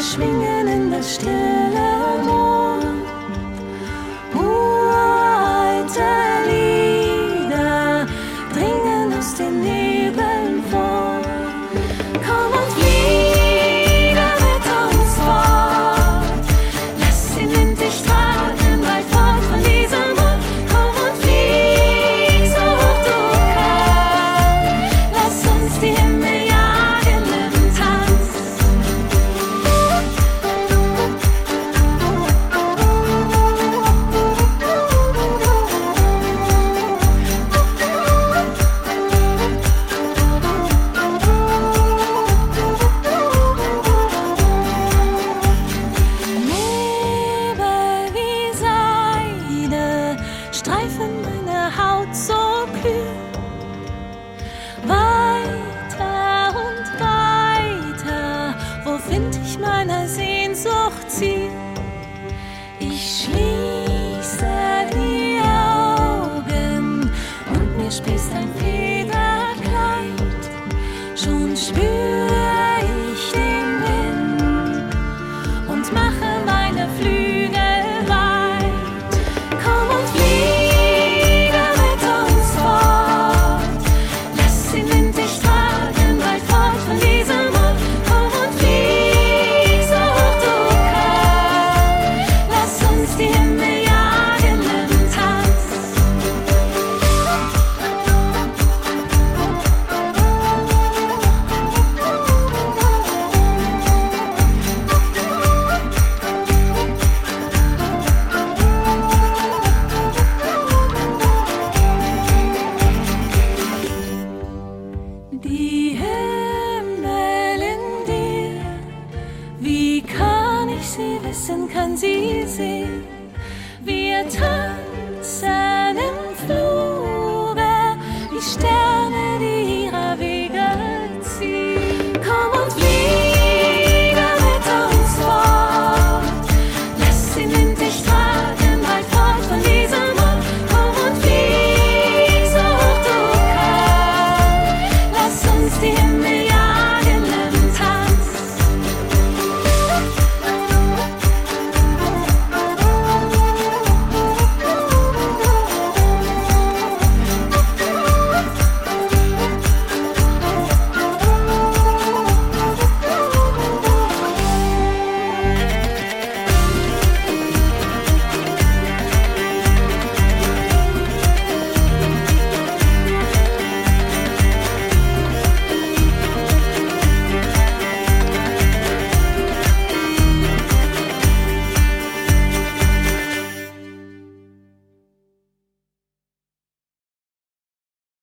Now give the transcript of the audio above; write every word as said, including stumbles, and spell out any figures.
schwingen in das stille Moor. Uralte Lieder dringen aus den Nebeln vor. Komm und fliege mit uns fort. Lass den Wind dich tragen, weit fort von diesem Ort. Komm und flieg so hoch du kannst. Lass uns die Himmel jagen im Tanz. Nebel wie Seide streifen meine Haut so kühl. Weiter und weiter, wo find ich meiner Sehnsucht Ziel? Ich schließe die Augen und mir sprießt ein